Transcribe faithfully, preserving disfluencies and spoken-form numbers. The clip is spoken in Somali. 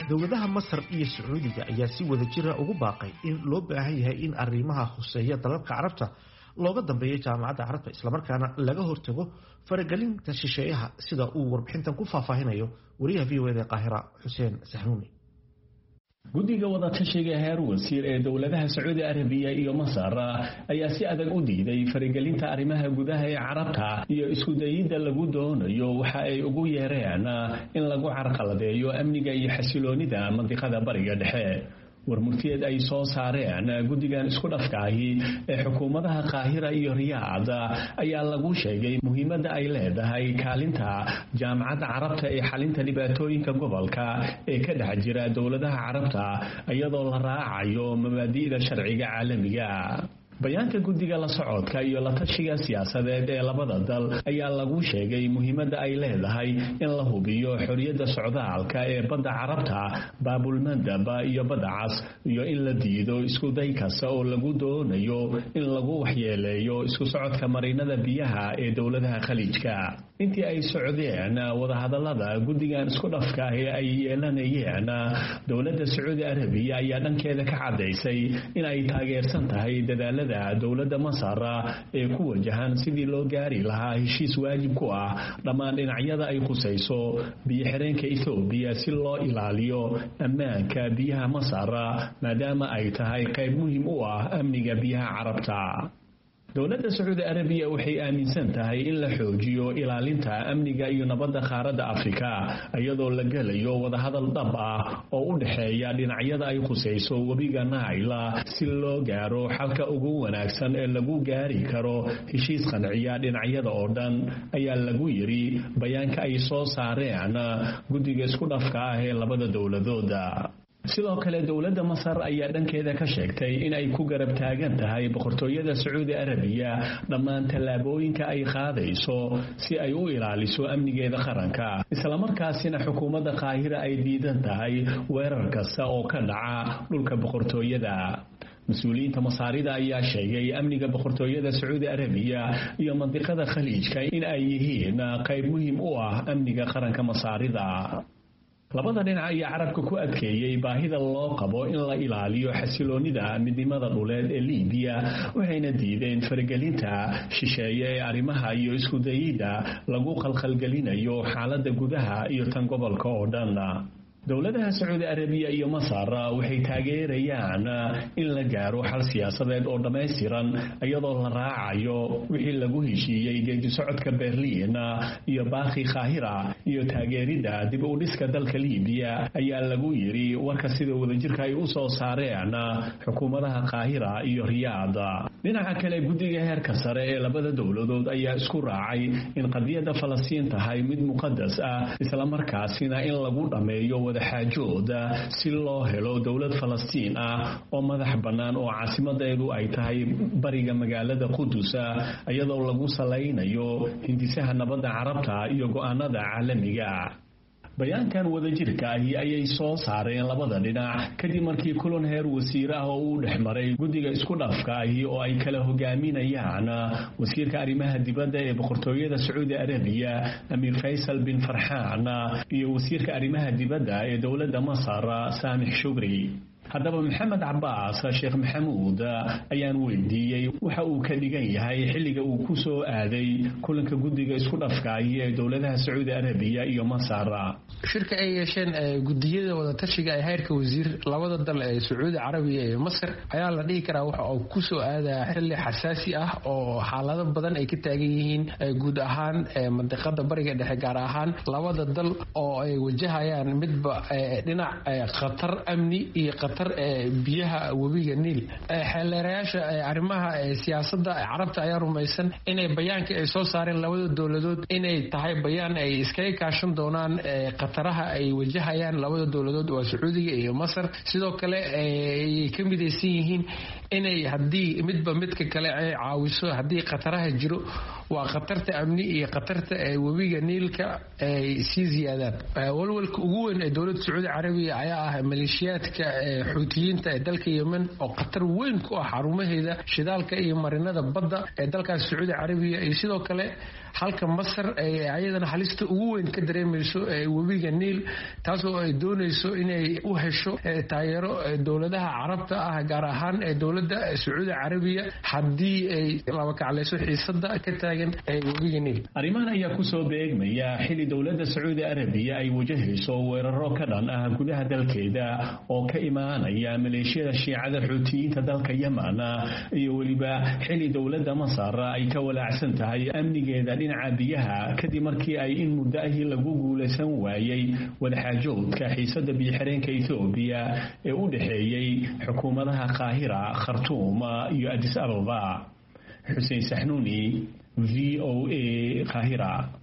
dowladaha Masar iyo Sacuudiga ayaa si wada jir ah ugu baaqay in loo baahan yahay in arrimaha khuseeya dalalka Carabta looga dambeeyo jaamacadda Carabta isla markaana laga hortago faragelinta shisheeyaha sida uu warbixintan ku faahfaahinayo wariyaha V O A Qaahira Xuseen Sahnuuni. guddiga wada tashiga heer wasiir ee dowladaha Sacuudi Arabiya iyo Masar ayaa si adag u diiday faragelinta arrimaha gudaha ee Carabta iyo isku dayida lagu doonayo waxa ay ugu yeereen in lagu carqaladeeyo amniga iyo xasiloonida mantiqada bariga dhexe. warmurtiyeed ay soo saareen guddigan isku dhafkaahi ee xukuumadaha Qaahira iyo Riyaad ayaa lagu sheegay muhiimadda ay leedahay kaalinta jaamacadda Carabta ee xalinta dhibaatooyinka gobolka ee ka dhex jira dowladaha Carabta iyadoo la raacayo mabaadi'da sharciga caalamiga. bayaanka guddiga la socodka iyo la tashiga siyaasadeed ee labada dal ayaa lagu sheegay muhiimadda ay leedahay in la hubiyo xorriyadda socdaalka ee badda Carabta, Baabul Mandab iyo Badda Cas, iyo in la diido isku day kasta oo lagu doonayo in lagu waxyeeleeyo isku socodka marinada biyaha ee dowladaha Khaliijka. intii ay socdeen wadahadallada guddigan isku dhafka ah ee ay yeelanayeen, dowladda Sacuudi Arabiya ayaa dhankeeda ka cadaysay in ay taageersan tahay dadaalada dowladda Masar ee ku wajahan sidii loo gaari lahaa heshiis waajib ku ah dhammaan dhinacyada ay khusayso biyo-xireenka Ethiopia si loo ilaaliyo ammaanka biyaha Masar maadaama ay tahay qayb muhiim u ah amniga biyaha Carabta. dowladda Sacuudi Arabiya waxay aaminsan tahay in la xoojiyo ilaalinta amniga iyo nabadda qaaradda Afrika iyadoo la galayo wadahadal dhab ah oo u dhaxeeya dhinacyada ay khusayso webiga Nile si loo gaaro xalka ugu wanaagsan ee lagu gaari karo heshiis qanciya dhinacyada oo dhan, ayaa lagu yiri bayaanka ay soo saareen guddiga isku dhafka ah ee labada dowladooda. sidoo kale dowladda Masar ayaa dhankeeda ka sheegtay in ay ku garab taagan tahay boqortooyada Sacuudi Arabiya dhammaan tallaabooyinka ay qaadayso si ay u ilaaliso amnigeeda qaranka, isla markaasina xukuumadda Qaahira ay diidan tahay weerar kasta oo ka dhaca dhulka boqortooyada. mas-uuliyiinta Masaarida ayaa sheegay amniga boqortooyada Sacuudi Arabiya iyo mantiqada Khaliijka in ay yihiin qayb muhiim u ah amniga qaranka Masaarida. labada dhinac ayaa carabka ku adkeeyay baahida loo qabo in la ilaaliyo xasiloonida midnimada dhuleed ee Liibiya, waxayna diideen faragelinta shisheeye ee arrimaha iyo isku dayida lagu qalqalgelinayo xaaladda gudaha iyo tan gobolka oo dhan. dowladaha Sacuudi Arabiya iyo Masar waxay taageerayaan in la gaaro xal siyaasadeed oo dhameystiran iyadoo la raacayo wixii lagu heshiiyey geedi socodka Berlin iyo baaqi Qaahira iyo taageerida dib u dhiska dalka Liibiya, ayaa lagu yiri warka sida wadajirka ay u soo saareen xukuumadaha Qaahira iyo Riyaad. dhinaca kale guddiga heerka sare ee labada dowladood ayaa isku raacay in qadiyadda Falastiin tahay mid muqadas ah, isla markaasina in lagu dhameeyo wadaxaajooda si loo helo dowlad Falastiin ah oo madax bannaan oo caasimadeedu ay tahay bariga magaalada Qudus, iyadoo lagu salaynayo hindisaha nabadda Carabta iyo go'aanada caalamiga. bayaankan wadajirka ahi ayay soo saareen labada dhinac kadib markii kulan heer wasiir ah oo uu dhexmaray guddiga isku dhafka ahi oo ay kala hogaaminayaan wasiirka arrimaha dibadda ee boqortooyada Sacuudi Arabiya Amir Faisal bin Farhan iyo wasiirka arrimaha dibadda ee dowladda Masar Samih Shukri. haddaba Maxamed Cabbaas Sheekh Maxamuud ayaan weydiiyey waxa uu ka dhigan yahay xilliga uu ku soo aaday kulanka guddiga isku dhafkaay ee dowladaha Sacuudi Arabiya iyo Masar. shirka ay yeesheen gudiyada wada tashiga ee heerka wasiir labada dal ee Sacuudi Arabiya iyo Masar ayaa la dhihi karaa waxa uu ku soo aadaa xilli xasaasi ah oo xaalado badan ay ka taagan yihiin guud ahaan mantiqada bariga dhexe, gaar ahaan labada dal oo ay wajahayaan midba dhinac khatar amni iyo biyaha webiga Niil. xeelerayaasha arrimaha siyaasadda Carabta ayaa rumaysan inay bayaanka ay soo saareen labada dowladood inay tahay bayaan ay iskaga kaashan doonaan qataraha ay wajahayaan labada dowladood waa Sacuudiga iyo Masar. sidoo kale ay ka midaysan yihiin inay haddii midba midka kale ay caawiso haddii qataraha jiro, waa qatarta amni iyo qatarta webiga Niilka ay sii ziyaadaan. walwalka ugu weyn ee dowladda Sacuudi Arabiya ayaa ah maleeshiyaadka xuutiyiinta ee dalka Yemen oo qatar weyn ku ah xarumaheeda shidaalka iyo marinada badda ee dalkaas Sacuudi Arabiya, iyo sidoo kale halka Masar ay ayadana halista ugu weyn ka dareemayso webiga Niil taasoo ay doonayso inay u hesho taageero dowladaha Carabta ah gaar ahaan dowladda Sacuudi Carabiya haddii ay laba kaclayso xiisada ka taagan webiga Niil. arrimahan ayaa ku soo beegmaya xilli dowladda Sacuudi Carabiya ay wajahayso weeraro ka dhan ah gudaha dalkeeda oo ka imaanaya maleeshiyada Shiicada Xuutiyiinta dalka Yemen iyo waliba xilli dowladda Masar ay ka walaacsan tahay amnigeeda dhinaca biyaha kadib markii ay in muddo ah lagu guuleysan waayay wadaxaajoodka xiisada biyo-xireenka Itoobiya ee u dhaxeeyay xukuumadaha Qaahira, Khartoum iyo Addis Ababa. Xuseen Saxnuuni, V O A, Qaahira.